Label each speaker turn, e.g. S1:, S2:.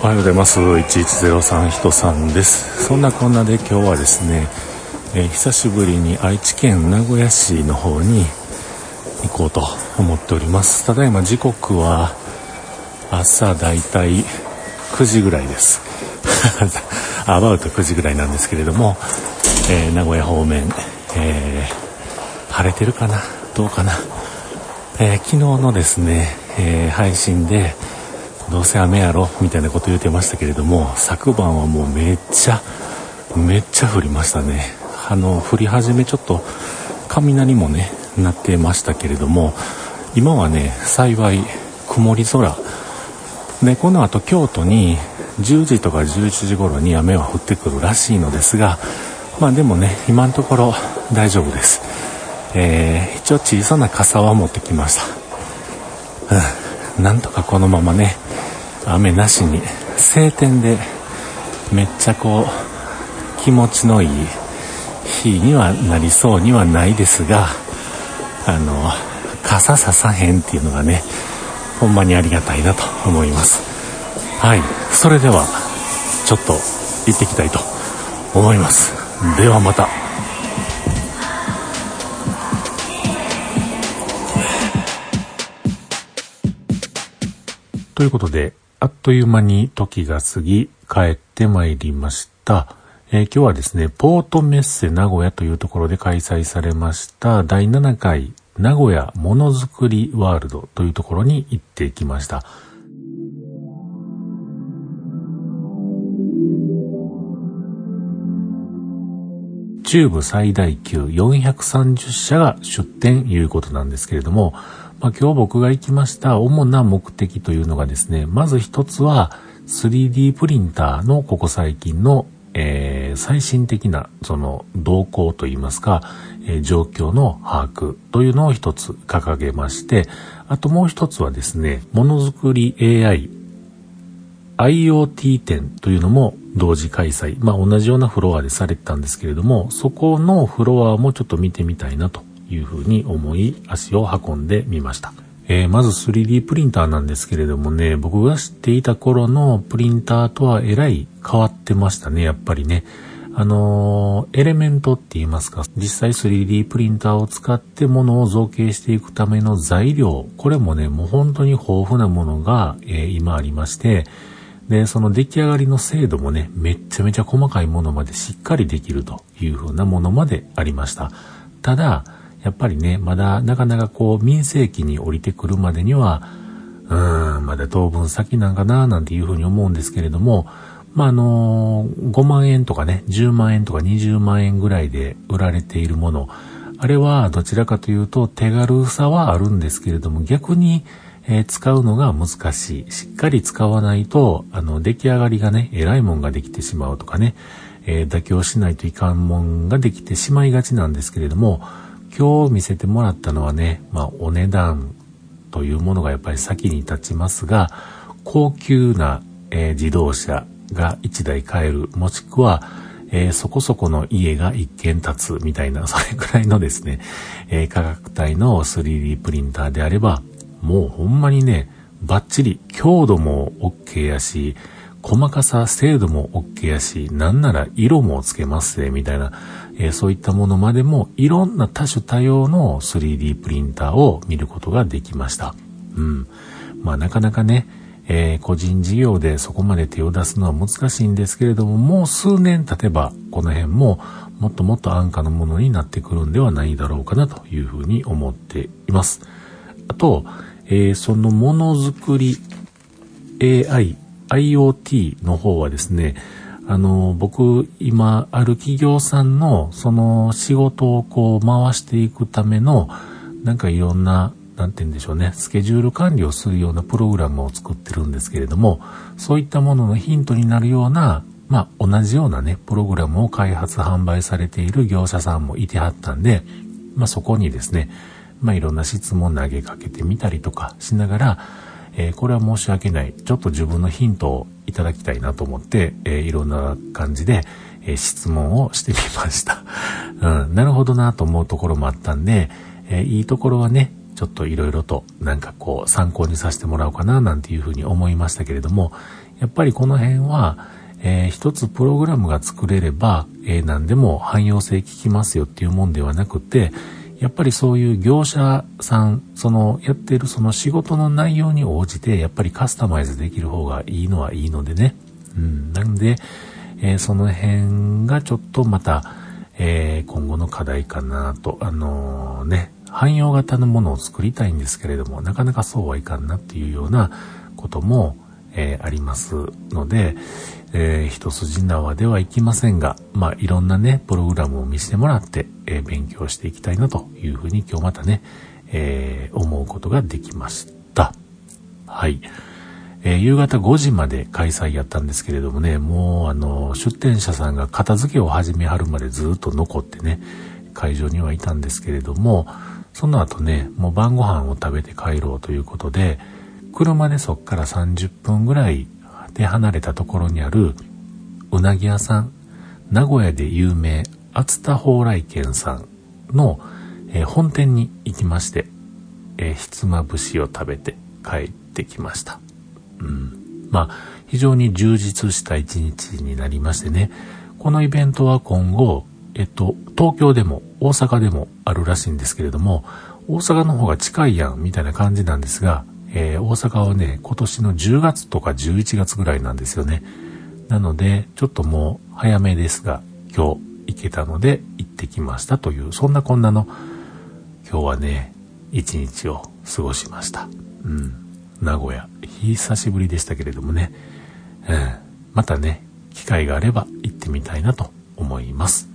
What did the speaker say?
S1: おはようございます。1103人さんです。そんなこんなで今日はですね、久しぶりに愛知県名古屋市の方に行こうと思っております。ただいま時刻は朝だいたい9時ぐらいですアバウト9時ぐらいなんですけれども、名古屋方面、晴れてるかなどうかな、昨日のですね、配信でどうせ雨やろみたいなこと言ってましたけれども、昨晩はもうめっちゃ降りましたね。降り始めちょっと雷もねなってましたけれども、今はね幸い曇り空で、この後京都に10時とか11時頃に雨は降ってくるらしいのですが、まあでもね今のところ大丈夫です。一応小さな傘は持ってきました。なんとかこのままね雨なしに晴天でめっちゃこう気持ちのいい日にはなりそうにはないですが、傘ささへんっていうのがねほんまにありがたいなと思います。はい、それではちょっと行ってきたいと思います。ではまた。ということで、あっという間に時が過ぎ帰ってまいりました。今日はですね、ポートメッセ名古屋というところで開催されました第7回名古屋ものづくりワールドというところに行ってきました。中部最大級430社が出展いうことなんですけれども、今日僕が行きました主な目的というのがですね、まず一つは 3D プリンターのここ最近の、最新的なその動向といいますか、状況の把握というのを一つ掲げまして、あともう一つはですね、ものづくり AI、IoT 展というのも同時開催。同じようなフロアでされてたんですけれども、そこのフロアもちょっと見てみたいなというふうに思い足を運んでみました。まず 3D プリンターなんですけれどもね、僕が知っていた頃のプリンターとはえらい変わってましたね、やっぱりね。エレメントって言いますか、実際 3D プリンターを使ってものを造形していくための材料、これもね、もう本当に豊富なものが、今ありまして、で、その出来上がりの精度もね、めっちゃめちゃ細かいものまでしっかりできるという風なものまでありました。ただ、やっぱりね、まだなかなかこう民生期に降りてくるまでには、まだ当分先なんかななんていう風に思うんですけれども、5万円とかね、10万円とか20万円ぐらいで売られているもの、あれはどちらかというと手軽さはあるんですけれども、逆に、使うのが難しい。しっかり使わないと、出来上がりがね、偉いもんができてしまうとかね、妥協しないといかんもんができてしまいがちなんですけれども、今日見せてもらったのはね、お値段というものがやっぱり先に立ちますが、高級な、自動車が1台買える、もしくは、そこそこの家が1軒建つみたいな、それくらいのですね、価格帯の 3D プリンターであれば、もうほんまにね、バッチリ、強度も OK やし、細かさ、精度も OK やし、なんなら色もつけますね、みたいな、そういったものまでもいろんな多種多様の 3D プリンターを見ることができました。なかなかね、個人事業でそこまで手を出すのは難しいんですけれども、もう数年経てばこの辺ももっともっと安価なものになってくるんではないだろうかなというふうに思っています。あと、そのものづくり AI、IoT の方はですね、僕今ある企業さんのその仕事をこう回していくためのなんかいろんななんて言うんでしょうね、スケジュール管理をするようなプログラムを作ってるんですけれども、そういったもののヒントになるような同じようなねプログラムを開発販売されている業者さんもいてはったんで、そこにですねいろんな質問投げかけてみたりとかしながら、これは申し訳ない。ちょっと自分のヒントをいただきたいなと思って、いろんな感じで、質問をしてみました。なるほどなと思うところもあったんで、いいところはね、ちょっといろいろとなんかこう参考にさせてもらおうかななんていうふうに思いましたけれども、 やっぱりこの辺は、一つプログラムが作れれば、何でも汎用性効きますよっていうもんではなくて、やっぱりそういう業者さん、やってるその仕事の内容に応じて、やっぱりカスタマイズできる方がいいのはいいのでね。なんで、その辺がちょっとまた、今後の課題かなと、汎用型のものを作りたいんですけれども、なかなかそうはいかんなっていうようなことも、ありますので、一筋縄ではいきませんが、いろんなね、プログラムを見せてもらって、勉強していきたいなというふうに今日またね、思うことができました。はい。夕方5時まで開催やったんですけれどもね、もう出店者さんが片付けを始めはるまでずっと残ってね、会場にはいたんですけれども、その後ね、もう晩ご飯を食べて帰ろうということで、車でそっから30分ぐらいで離れたところにあるうなぎ屋さん、名古屋で有名熱田蓬莱軒さんの、本店に行きまして、ひつまぶしを食べて帰ってきました。非常に充実した一日になりましてね、このイベントは今後、東京でも大阪でもあるらしいんですけれども、大阪の方が近いやんみたいな感じなんですが、大阪はね、今年の10月とか11月ぐらいなんですよね。なので、ちょっともう早めですが、今日行けたので行ってきましたという、そんなこんなの、今日はね、一日を過ごしました。名古屋、久しぶりでしたけれどもね、またね、機会があれば行ってみたいなと思います。